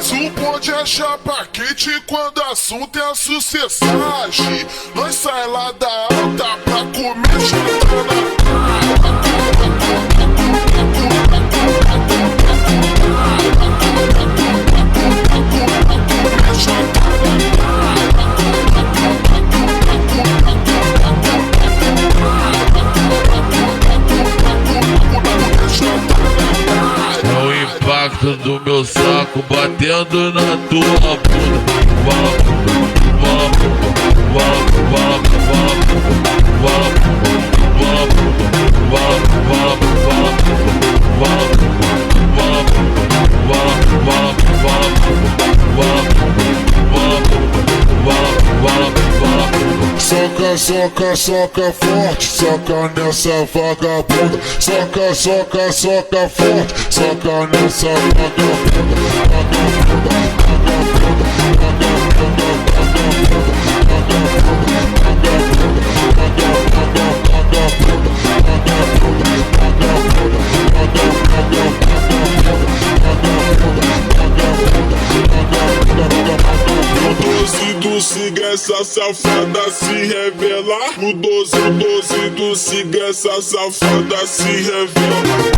Mas o bonde é chapa quente quando o assunto é a sucessagem. Nós sai lá da alta pra comer chantana. Do meu saco batendo na tua bunda. Vala bunda, vala bunda, vala bunda, vala Soca, soca, soca forte, soca nessa vagabunda. Soca, soca, soca forte, soca nessa vagabunda. Vagabunda, vagabunda, vagabunda, do siga essa safada se revelar. No 12 do siga essa safada se revela.